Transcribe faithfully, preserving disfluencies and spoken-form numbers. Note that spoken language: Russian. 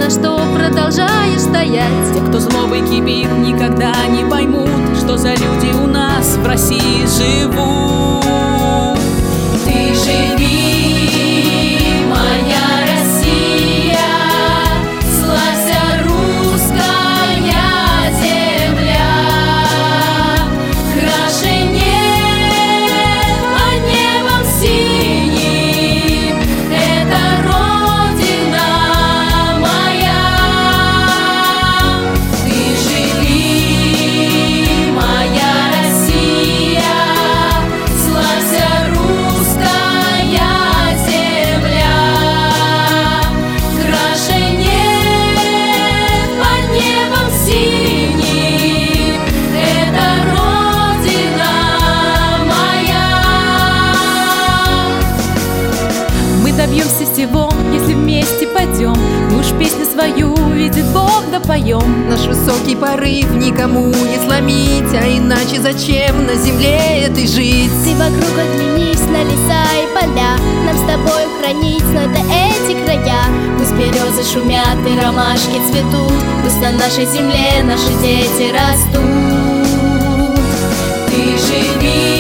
за что продолжаешь стоять. Те, кто злобой кипит, никогда не поймут, что за люди у нас в России живут. Ты живи, моя Россия, славься русская земля. Краше нет под небом синим, это Родина моя. Ты живи, моя Россия, славься русская земля. Краше нет под небом синим, это Родина моя. Мы добьемся всего, если вместе пойдем. Мы уж песню свою, видит Бог, да поем. Наш высокий порыв никому не сломить, а иначе зачем на земле этой жить? Ты вокруг оглянись на леса и поля, нам с тобой хранить надо эти края. Пусть березы шумят и ромашки цветут, пусть на нашей земле наши дети растут. Ты живи,